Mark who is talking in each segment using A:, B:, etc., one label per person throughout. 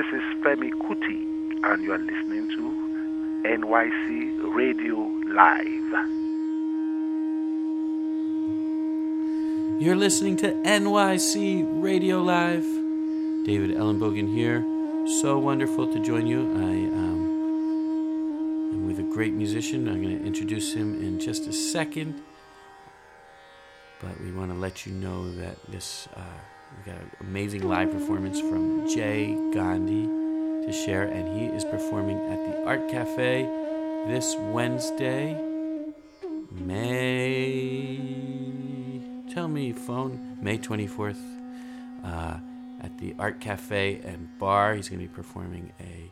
A: This is Femi Kuti, and you are listening to NYC Radio Live.
B: You're listening to NYC Radio Live. David Ellenbogen here. So wonderful to join you. I am with a great musician. I'm going to introduce him in just a second. But we want to let you know that this we've got an amazing live performance from Jay Gandhi to share, and he is performing at the Art Cafe this Wednesday, May 24th, at the Art Cafe and Bar. He's going to be performing a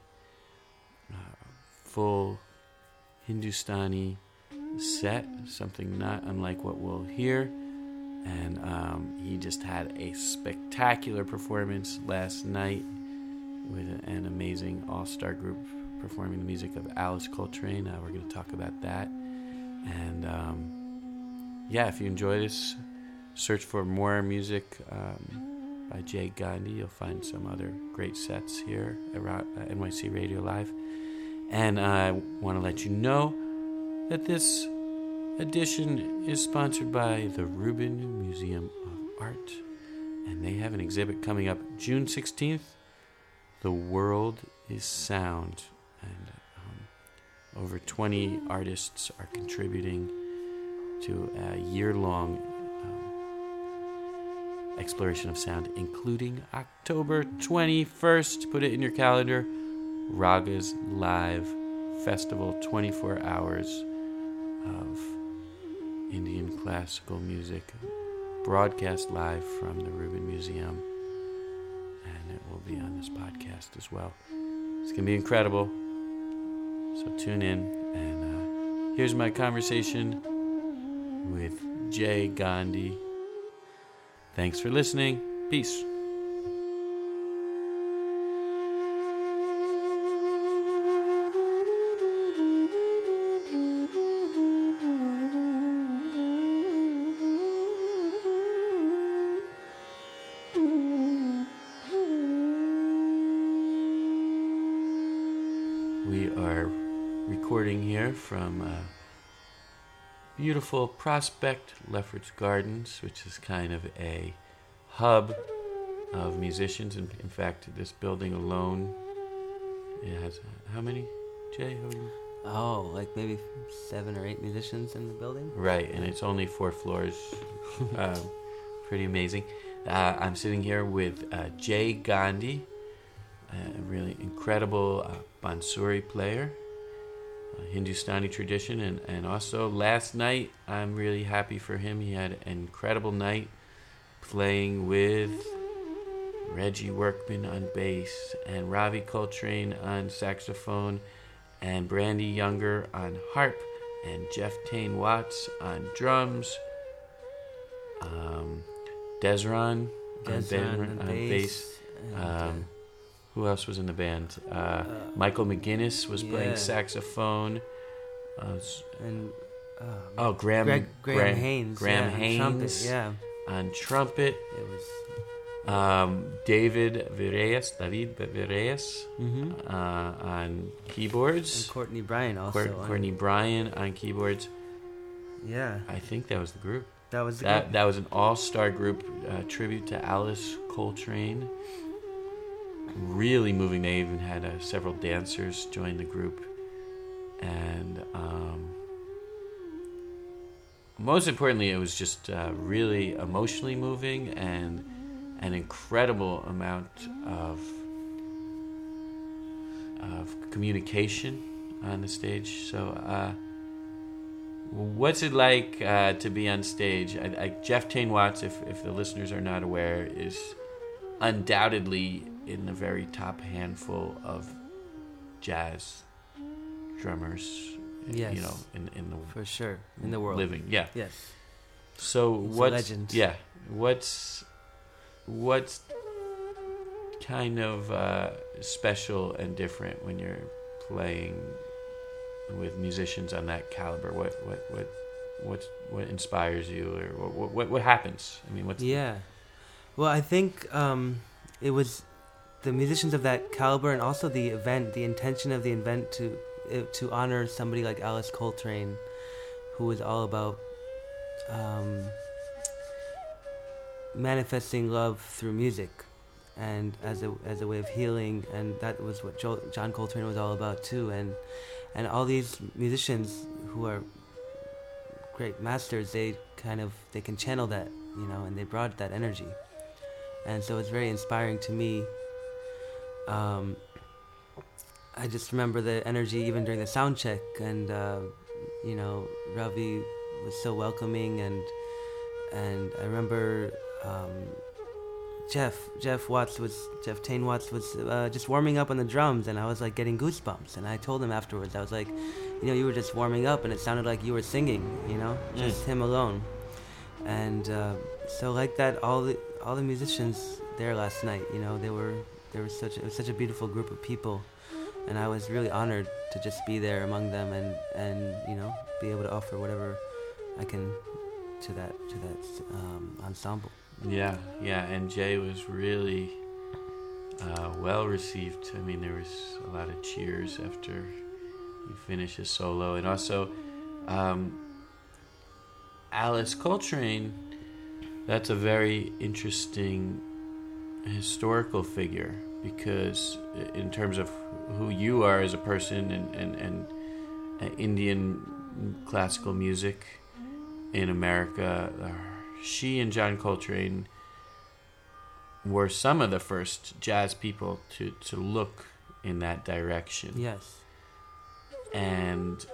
B: full Hindustani set, something not unlike what we'll hear. And he just had a spectacular performance last night with an amazing all-star group performing the music of Alice Coltrane. We're going to talk about that. And if you enjoy this, search for more music by Jay Gandhi. You'll find some other great sets here at NYC Radio Live. And I want to let you know that this edition is sponsored by the Rubin Museum of Art, and they have an exhibit coming up June 16th. The World is Sound, and over 20 artists are contributing to a year-long exploration of sound, including October 21st. Put it in your calendar. Ragas Live Festival, 24 hours of Indian classical music, broadcast live from the Rubin Museum, and it will be on this podcast as well. It's going to be incredible, so tune in, and here's my conversation with Jay Gandhi. Thanks for listening. Peace. We are recording here from beautiful Prospect Lefferts Gardens, which is kind of a hub of musicians. In fact, this building alone, it has how many, Jay? How many?
C: Oh, like maybe 7 or 8 musicians in the building?
B: Right, and it's only 4 floors. Pretty amazing. I'm sitting here with Jay Gandhi, a really incredible bansuri player, Hindustani tradition, and also last night, I'm really happy for him. He had an incredible night playing with Reggie Workman on bass and Ravi Coltrane on saxophone and Brandy Younger on harp and Jeff Tane Watts on drums, Desron on bass. Who else was in the band? Michael McGinnis was playing saxophone. Graham
C: Haynes.
B: Graham Haynes on trumpet.
C: It was
B: David Vireyes on keyboards.
C: And Courtney Bryan also.
B: Courtney Bryan on keyboards.
C: Yeah.
B: I think that was the group.
C: That was the group.
B: That was an all-star group tribute to Alice Coltrane. Really moving. They even had several dancers join the group, and most importantly, it was just really emotionally moving and an incredible amount of communication on the stage. So, what's it like to be on stage? Jeff Tane Watts, if the listeners are not aware, is undoubtedly in the very top handful of jazz drummers,
C: yes,
B: in the
C: for sure in the world
B: living, yeah,
C: yes.
B: So
C: what's a legend?
B: Yeah, what's kind of special and different when you're playing with musicians on that caliber? What inspires you, or what happens? I mean,
C: Well, I think it was the musicians of that caliber, and also the intention of the event to honor somebody like Alice Coltrane, who was all about manifesting love through music, and as a way of healing, and that was what John Coltrane was all about too, and all these musicians who are great masters, they can channel that, and they brought that energy, and so it's very inspiring to me. I just remember the energy even during the sound check, and Ravi was so welcoming, and I remember Jeff Tain Watts was just warming up on the drums, and I was like getting goosebumps, and I told him afterwards, I was like, you were just warming up, and it sounded like you were singing, just him alone, and so like that, all the musicians there last night, it was such a beautiful group of people, and I was really honored to just be there among them, and be able to offer whatever I can to that ensemble.
B: Yeah, and Jay was really well received. I mean, there was a lot of cheers after you finished his solo, and also Alice Coltrane. That's a very interesting historical figure, because in terms of who you are as a person and Indian classical music in America, she and John Coltrane were some of the first jazz people to look in that direction.
C: Yes.
B: And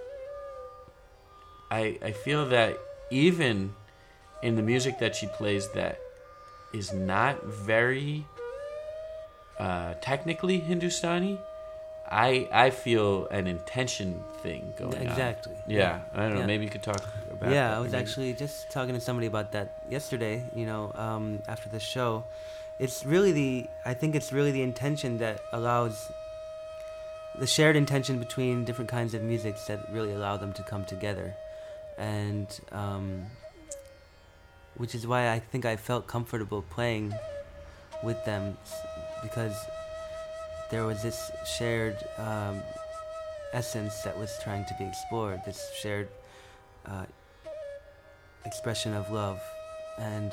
B: I feel that even in the music that she plays that is not very technically Hindustani, I feel an intention thing going on.
C: Exactly.
B: Yeah. I don't know. Maybe you could talk about that.
C: Yeah, I was actually just talking to somebody about that yesterday, after the show. I think it's really the intention that allows, the shared intention between different kinds of musics that really allow them to come together. And which is why I think I felt comfortable playing with them, because there was this shared essence that was trying to be explored, this shared expression of love, and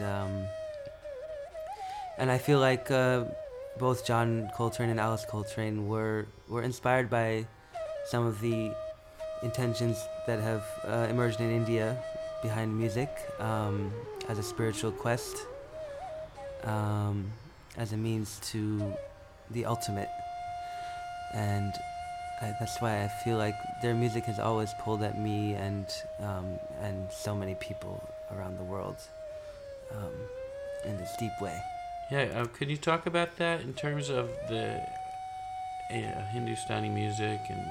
C: I feel like both John Coltrane and Alice Coltrane were inspired by some of the intentions that have emerged in India behind music, as a spiritual quest, as a means to the ultimate. And that's why I feel like their music has always pulled at me and so many people around the world in this deep way.
B: Yeah, could you talk about that in terms of the Hindustani music and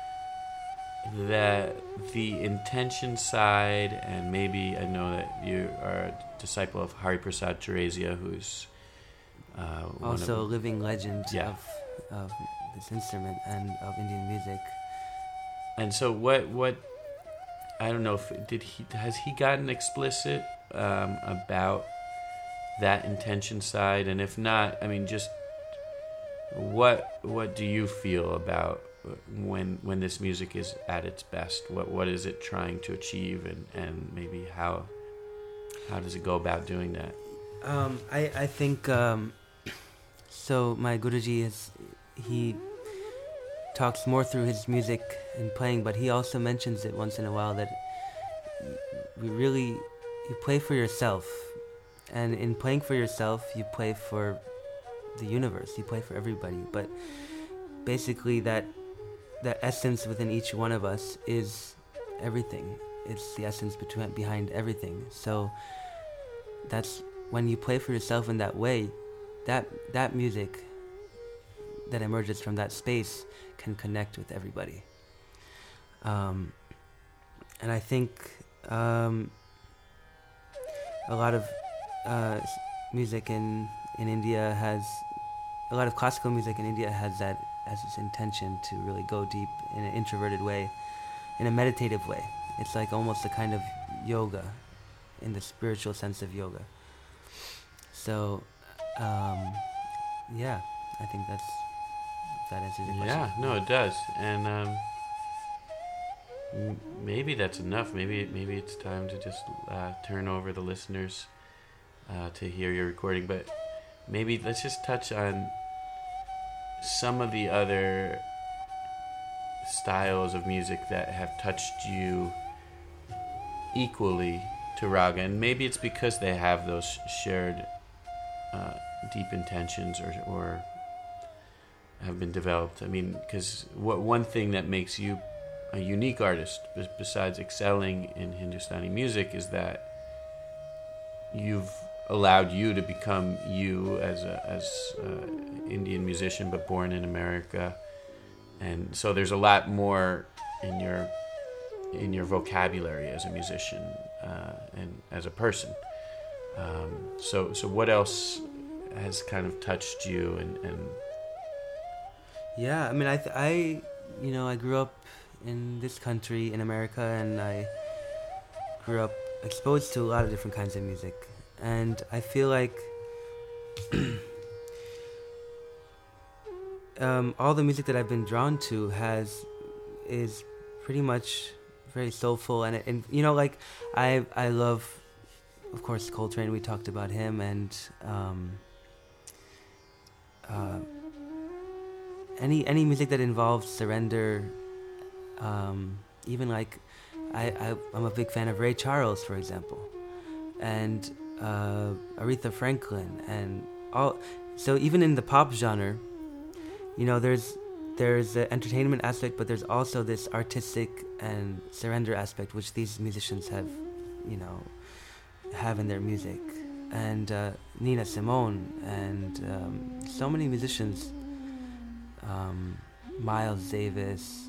B: the intention side, and maybe I know that you are a disciple of Hari Prasad Teresia, who's
C: also a living legend
B: yeah.
C: of this instrument and of Indian music.
B: And so what I don't know if has he gotten explicit about that intention side, and if not, I mean, just what do you feel about when this music is at its best? What is it trying to achieve, and maybe how does it go about doing that?
C: I think so. My Guruji he talks more through his music and playing, but he also mentions it once in a while that you play for yourself, and in playing for yourself, you play for the universe, you play for everybody. But basically, that essence within each one of us is everything. It's the essence behind everything. So that's when you play for yourself in that way, that music that emerges from that space can connect with everybody. And I think a lot of music in India has, a lot of classical music in India has that as its intention to really go deep in an introverted way, in a meditative way. It's like almost a kind of yoga, in the spiritual sense of yoga. So, yeah, I think if that answers your question.
B: Yeah, no, it does. And maybe that's enough. Maybe it's time to just turn over the listeners to hear your recording. But maybe let's just touch on some of the other styles of music that have touched you equally to raga. And maybe it's because they have those shared deep intentions or have been developed. I mean, because one thing that makes you a unique artist, besides excelling in Hindustani music, is that you've allowed you to become you as a Indian musician, but born in America. And so there's a lot more in your vocabulary as a musician and as a person. So what else has kind of touched you and
C: Yeah, I mean, I grew up in this country, in America, and I grew up exposed to a lot of different kinds of music. And I feel like all the music that I've been drawn to is pretty much very soulful. And you know, like, I love, of course, Coltrane. We talked about him, and any music that involves surrender, even like I'm a big fan of Ray Charles, for example, and Aretha Franklin, and all. So even in the pop genre, you know, there's the entertainment aspect, but there's also this artistic and surrender aspect, which these musicians have in their music, and Nina Simone, and so many musicians. Miles Davis,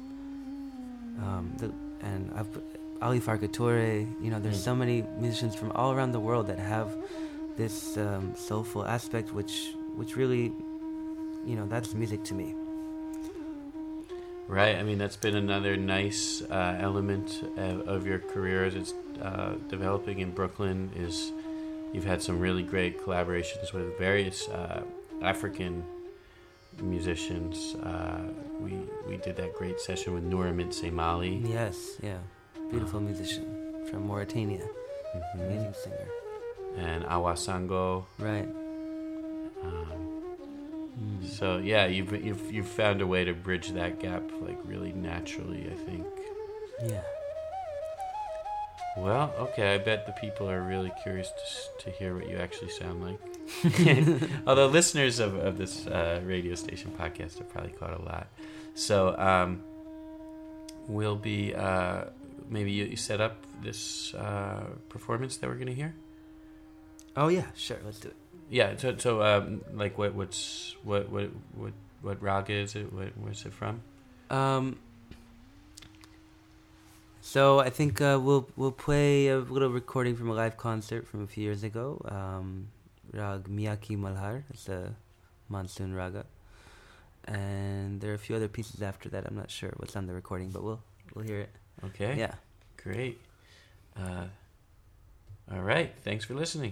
C: and Ali Farka Touré. You know, there's so many musicians from all around the world that have this soulful aspect, which really, you know, that's music to me.
B: Right. I mean, that's been another nice element of your career as it's developing in Brooklyn. Is you've had some really great collaborations with various African musicians. We did that great session with Nouramid Semali.
C: Yes, yeah, beautiful musician from Mauritania, amazing singer.
B: And Awa Sango.
C: Right.
B: So yeah, you've found a way to bridge that gap like really naturally, I think.
C: Yeah.
B: Well, okay, I bet the people are really curious to hear what you actually sound like. Although listeners of this radio station podcast have probably caught a lot. So we'll be, maybe you set up this performance that we're going to hear?
C: Oh yeah, sure, let's do it.
B: Yeah, so like what raga is it? Where's it from?
C: So I think we'll play a little recording from a live concert from a few years ago. Rag Miyaki Malhar. It's a monsoon raga, and there are a few other pieces after that. I'm not sure what's on the recording, but we'll hear it.
B: Okay.
C: Yeah.
B: Great. All right. Thanks for listening.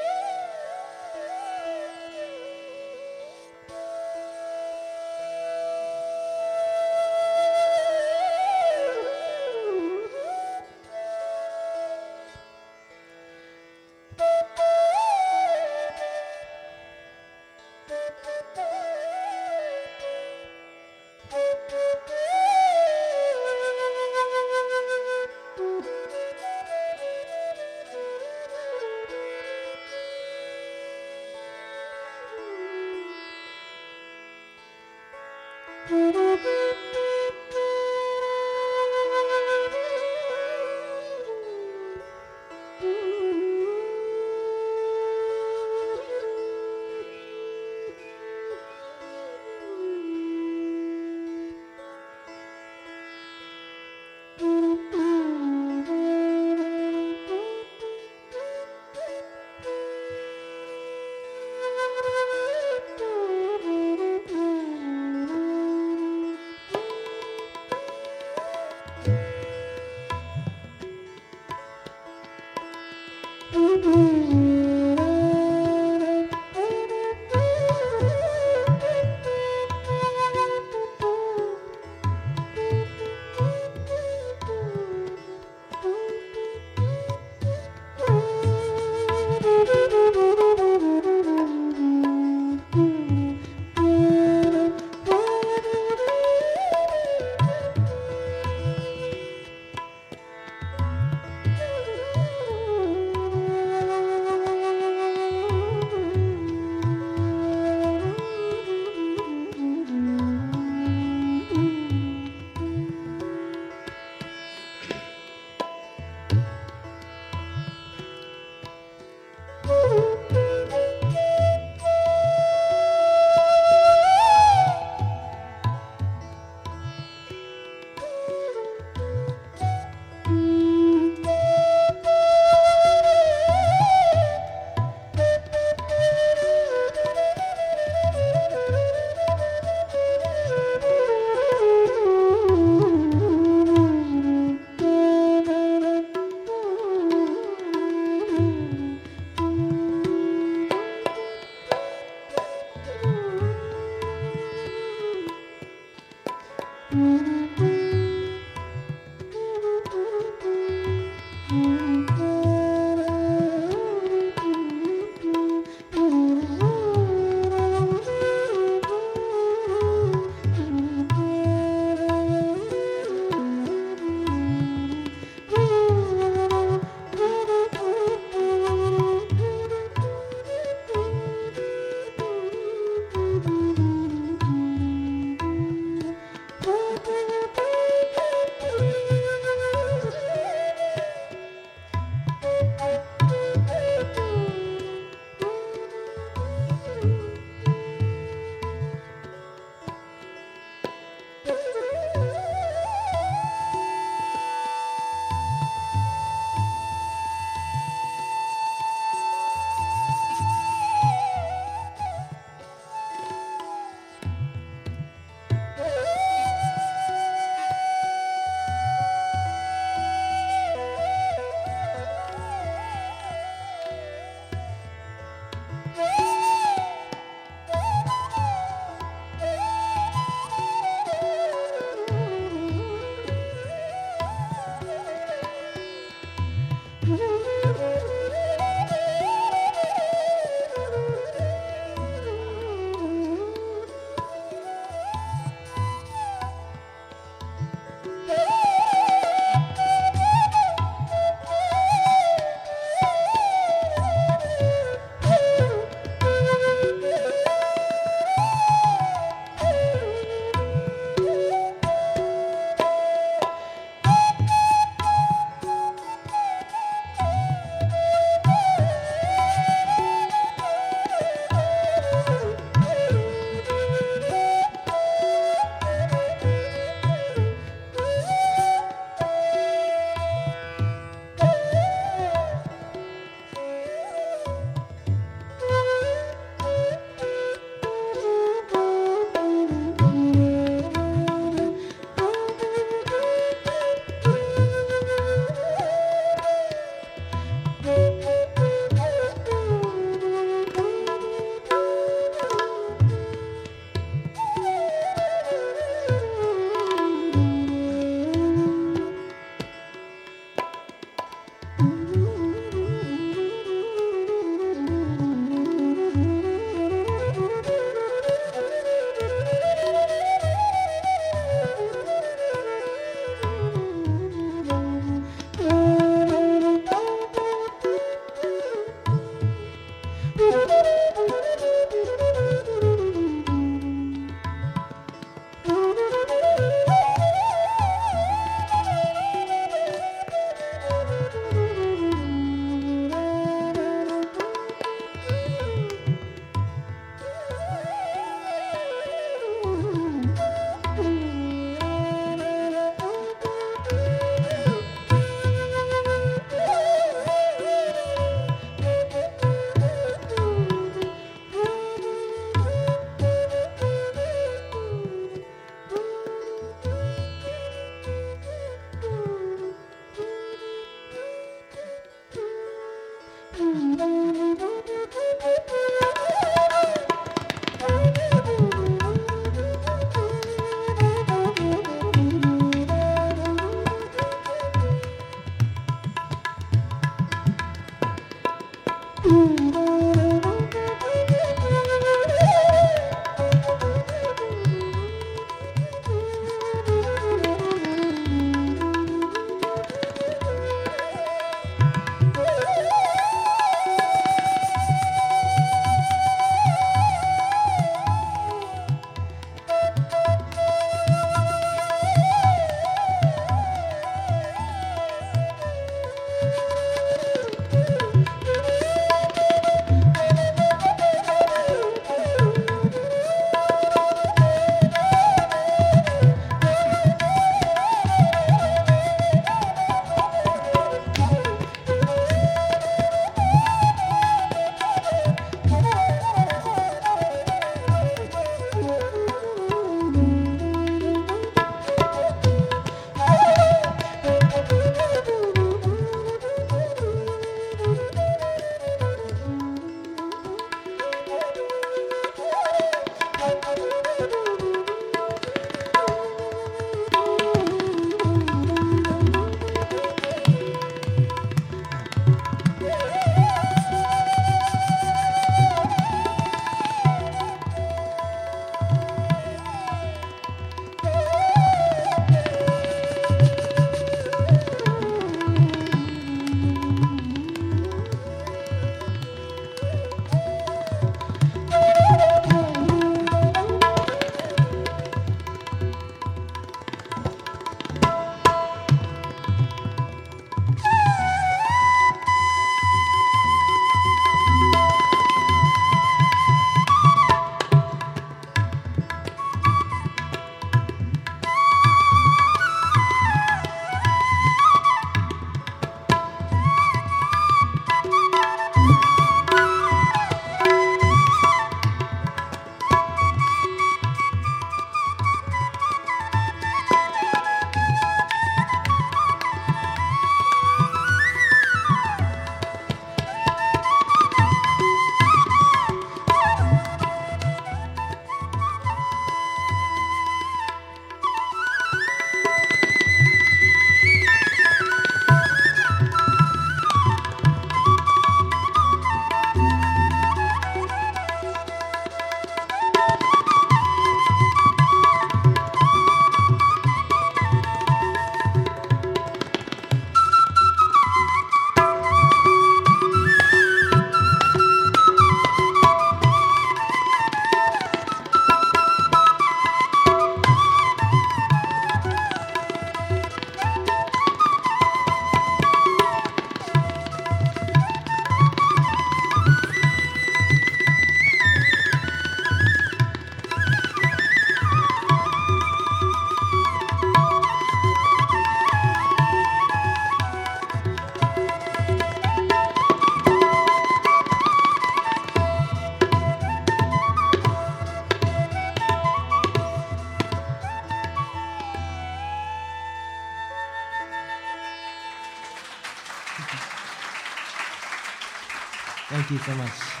D: Thank you so much.